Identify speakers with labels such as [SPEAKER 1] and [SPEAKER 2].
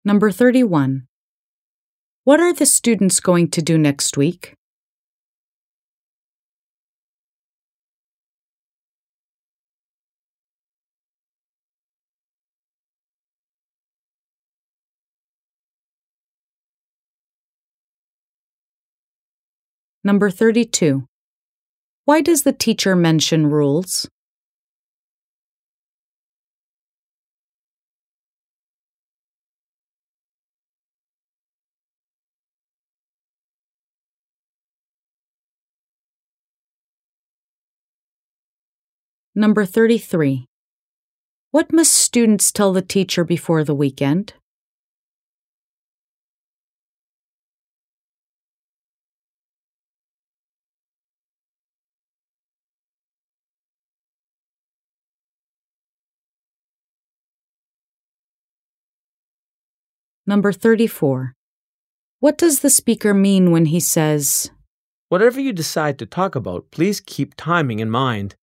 [SPEAKER 1] Number 31. What are the students going to do next week? Number 32. Why does the teacher mention rules? Number 33. What must students tell the teacher before the weekend? Number 34. What does the speaker mean when he says,
[SPEAKER 2] Whatever you decide to talk about, please keep timing in mind.